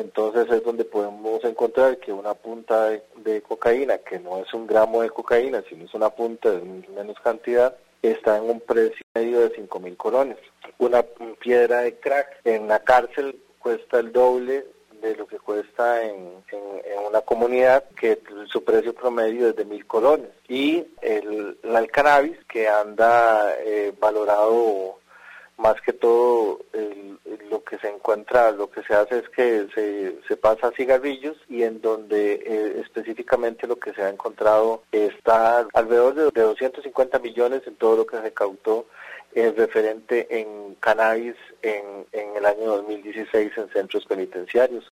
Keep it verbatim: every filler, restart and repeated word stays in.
entonces es donde podemos encontrar que una punta de, de cocaína, que no es un gramo de cocaína, sino es una punta de menos cantidad, está en un precio medio de cinco mil colones. Una piedra de crack en la cárcel cuesta el doble de lo que cuesta en, en, en una comunidad, que su precio promedio es de mil colones. Y el, el cannabis, que anda eh, valorado más que todo, el, lo que se encuentra, lo que se hace es que se, se pasa a cigarrillos, y en donde eh, específicamente lo que se ha encontrado está alrededor de, de doscientos cincuenta millones en todo lo que se recaudó es referente en cannabis en, en el año dos mil dieciséis en centros penitenciarios.